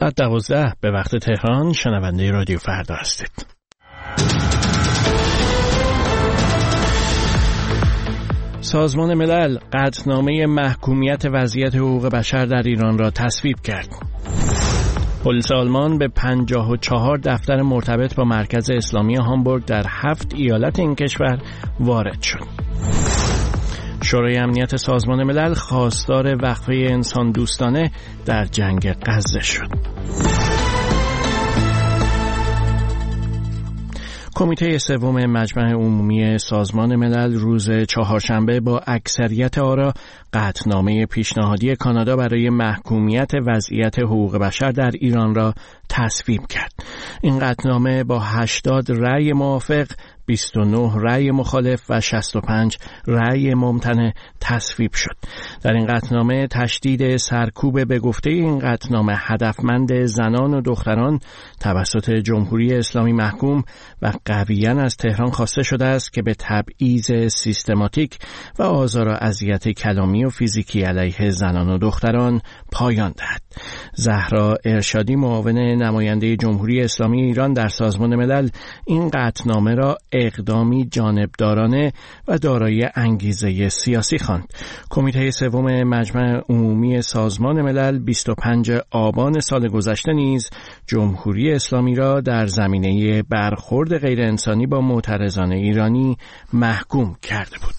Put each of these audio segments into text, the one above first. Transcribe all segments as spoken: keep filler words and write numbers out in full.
ساعت دوازده به وقت تهران شنونده رادیو فردا هستید. سازمان ملل قطعنامه محکومیت وضعیت حقوق بشر در ایران را تصویب کرد. پلیس آلمان به پنجاه و چهار دفتر مرتبط با مرکز اسلامی هامبورگ در هفت ایالت این کشور وارد شد. شورای امنیت سازمان ملل خواستار وقفه انسان دوستانه در جنگ غزه شد. کمیته سوم مجمع عمومی سازمان ملل روز چهارشنبه با اکثریت آرا قطعنامه پیشنهادی کانادا برای محکومیت وضعیت حقوق بشر در ایران را تصویب کرد. این قطعنامه با هشتاد رأی موافق، بیست و نه رأی مخالف و شصت و پنج رأی ممتنع تصویب شد. در این قطعنامه تشدید سرکوب به گفته این قطعنامه هدفمند زنان و دختران توسط جمهوری اسلامی محکوم و قویاً از تهران خواسته شده است که به تبعیض سیستماتیک و آزار و اذیت کلامی و فیزیکی علیه زنان و دختران پایان دهد. زهرا ارشادی، معاون نماینده جمهوری اسلامی ایران در سازمان ملل، این قطعنامه را اقدامی جانبدارانه و دارای انگیزه سیاسی خواند. کمیته سوم مجمع عمومی سازمان ملل بیست و پنجم آبان سال گذشته نیز جمهوری اسلامی را در زمینه برخورد غیر انسانی با معترضان ایرانی محکوم کرده بود.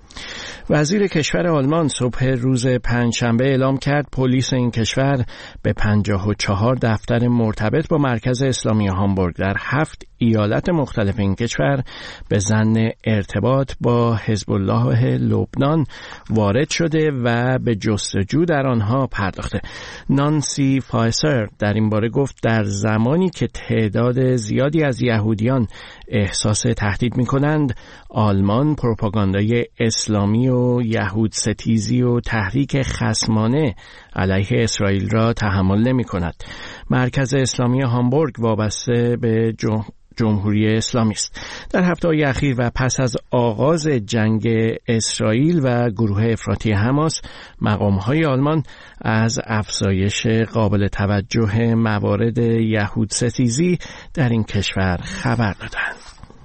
وزیر کشور آلمان صبح روز پنجشنبه اعلام کرد پلیس این کشور به پنجاه و چهار دفتر مرتبط با مرکز اسلامی هامبورگ در هفت ایالت مختلف این کشور به ظن ارتباط با حزب الله لبنان وارد شده و به جستجو در آنها پرداخته. نانسی فایسر در این باره گفت در زمانی که تعداد زیادی از یهودیان احساس تهدید می کنند، آلمان پروپاگاندای اسلامی و یهود ستیزی و تحریک خصمانه علیه اسرائیل را تحمل نمی کند. مرکز اسلامی هامبورگ وابسته به جمهوری جمهوری اسلامی است. در هفته‌های اخیر و پس از آغاز جنگ اسرائیل و گروه افراطی حماس، مقام‌های آلمان از افزایش قابل توجه موارد یهود ستیزی در این کشور خبر دادند.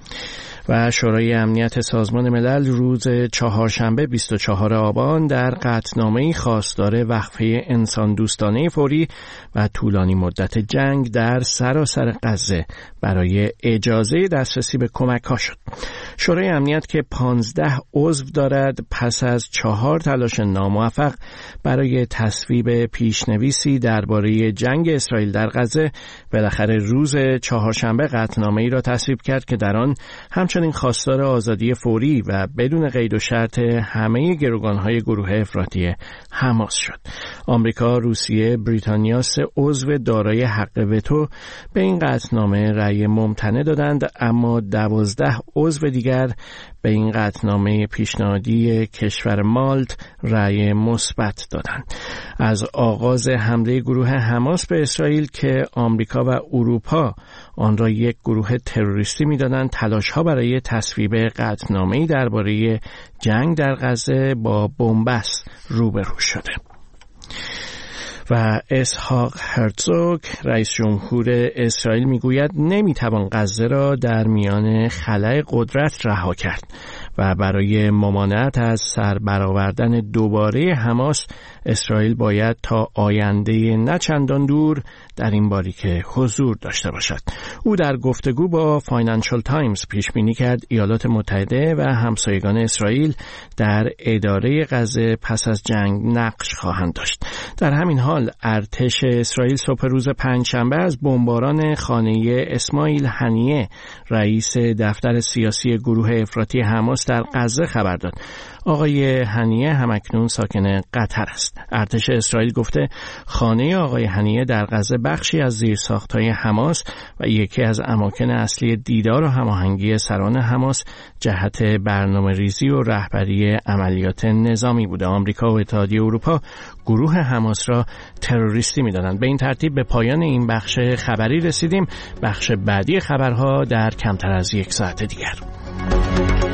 و شورای امنیت سازمان ملل روز چهارشنبه بیست و چهارم آبان در قطعنامه‌ای خواستار وقفه انسان دوستانه فوری و طولانی مدت جنگ در سراسر غزه برای اجازه دسترسی به کمک‌ها شد. شورای امنیت که پانزده عضو دارد پس از چهار تلاش ناموفق برای تصویب پیشنویسی درباره جنگ اسرائیل در غزه بالاخره روز چهارشنبه قطعنامه‌ای را تصویب کرد که در آن همچنین خواستار آزادی فوری و بدون قید و شرط همه گروگان‌های گروه افراطی حماس شد. آمریکا، روسیه، بریتانیا سه عضو دارای حق وتو به این قطعنامه رأی ممتنع دادند، اما دوازده عضو دیگر به این قطعنامه پیشنهادی کشور مالت رأی مثبت دادند. از آغاز حمله گروه حماس به اسرائیل که آمریکا و اروپا آن را یک گروه تروریستی می‌دانند، تلاش‌ها برای تصویب قطعنامه‌ای درباره جنگ در غزه با بنبست روبرو شده. و اسحاق هرتزوگ رئیس جمهور اسرائیل میگوید نمیتوان غزه را در میان خلأ قدرت رها کرد و برای ممانعت از سربرآوردن دوباره حماس اسرائیل باید تا آینده نه چندان دور در این باریکه حضور داشته باشد. او در گفتگو با فاینانشال تایمز پیش بینی کرد ایالات متحده و همسایگان اسرائیل در اداره غزه پس از جنگ نقش خواهند داشت. در همین حال ارتش اسرائیل صبح روز پنجشنبه از بمباران خانه اسماعیل هنیه رئیس دفتر سیاسی گروه افراطی حماس در غزه خبر داد. آقای هنیه همکنون ساکن قطر است. ارتش اسرائیل گفته خانه آقای هنیه در غزه بخشی از زیرساخت‌های حماس و یکی از اماکن اصلی دیدار و هماهنگی سران حماس جهت برنامه‌ریزی و رهبری عملیات نظامی بوده. آمریکا و اتحادیه اروپا گروه حماس را تروریستی می‌دانند. به این ترتیب به پایان این بخش خبری رسیدیم. بخش بعدی خبرها در کمتر از یک ساعت دیگر.